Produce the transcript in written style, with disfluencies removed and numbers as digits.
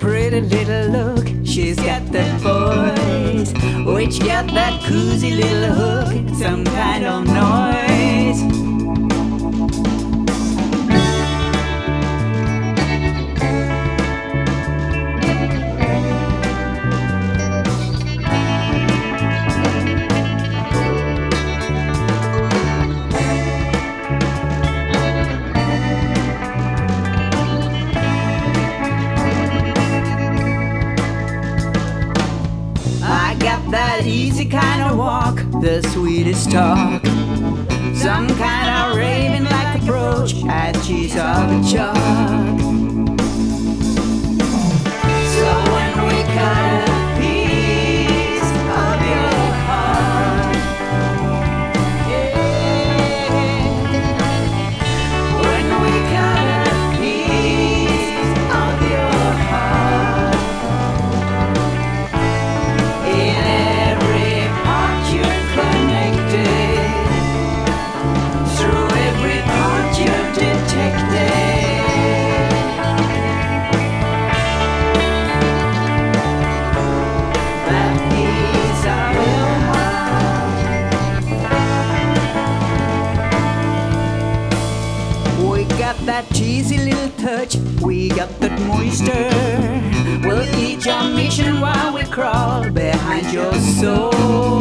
pretty little look, she's got that voice, which got that cozy little hook, some kind of noise. That easy kind of walk, the sweetest talk, some kind of raving like a brooch as she's of a chalk. So when we cut a piece of your heart, yeah. When we cut a piece of your heart, that cheesy little touch, we got that moisture. We'll eat your mission while we crawl behind your soul.